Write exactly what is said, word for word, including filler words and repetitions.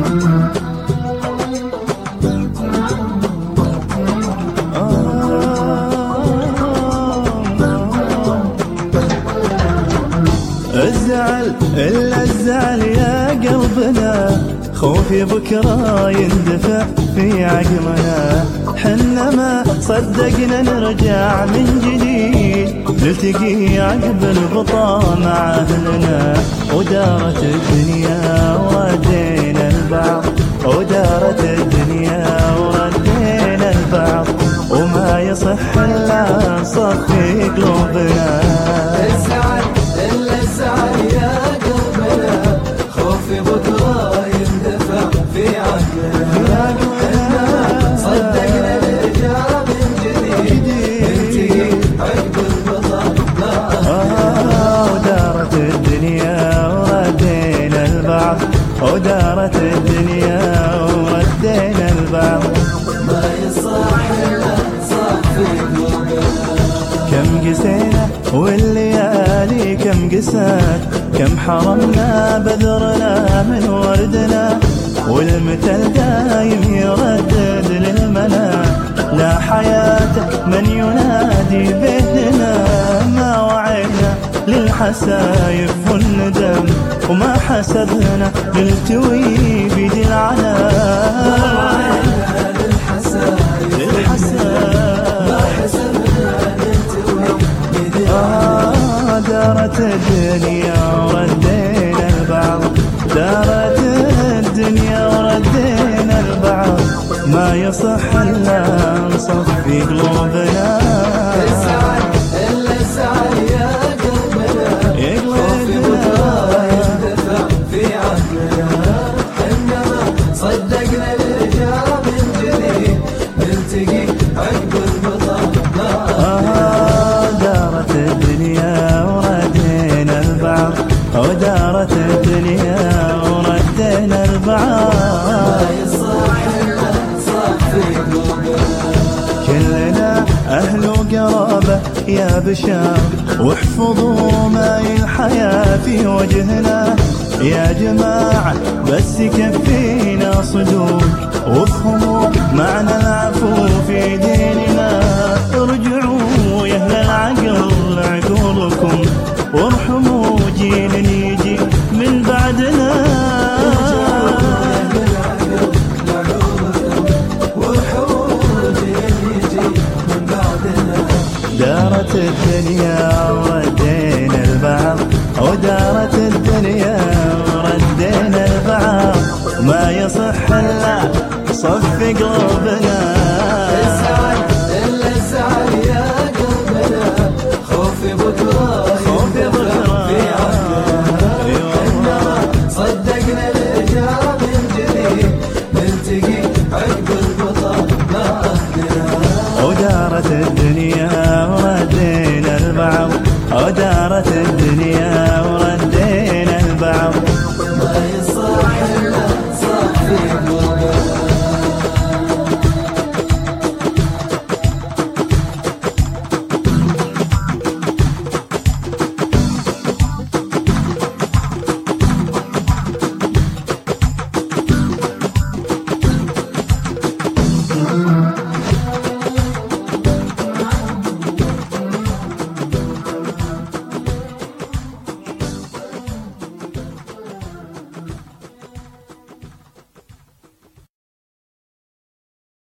الزعل إلا الزعل يا قلبنا، خوفي بكرة يندفع في عقلنا. حنا ما صدقنا نرجع من جديد، نلتقي عقب الغطا مع أهلنا. ودارت الدنيا وردينا البعض، ودارت الدنيا وردينا البعض، وما يصح إلا نصفي قلوبنا. الزعل إلا الزعل يا قلبنا، خوفي بكرة يندفع في عقلنا. حنا صدقنا نرجع من جديد، نلتقي عقب البطل معنا. ودارت الدنيا وردينا البعض، ودارت الدنيا وردينا البعض، ما يصح إلا نصفي قلوبنا. كم قسينا والليالي كم قسات، كم حرمنا بذرنا من وردنا، والمثل دايم يردد للمنى. لا حياة من ينادي بيننا، ما وعينا للحسايف والندم، وما حسبنا نلتوي بيد العنا. دارت الدنيا وردينا البعض، دارت الدنيا وردينا البعض، ما يصح إلا نصفي قلوبنا. الزعل إلا الزعل يا قلبنا، خوفي بكرة يندفع في عقلنا. حنا ما صدقنا نرجع من جديد، نلتقي عقب البطل معنا. دارت الدنيا وردينا البعض، ودارت الدنيا وردينا البعض، ما يصح إلا نصفي قلوبنا. كلنا أهل وقرابة يا بشار، واحفظوا ماي الحياة في وجهنا. يا جماعة بس يكفينا صدور، وافهموا معنى العفو في ديننا. ارجعوا يا أهل العقل لعقولكم، وارحموا جيل يجي من بعدنا. دارت الدنيا وردينا البعض، ودارت الدنيا وردينا البعض، ما يصح إلا صفي قلوبنا. الزعل إلا الزعل يا قلبنا، خوفي بكرة يندفع في عقلنا. حنا ما صدقنا نرجع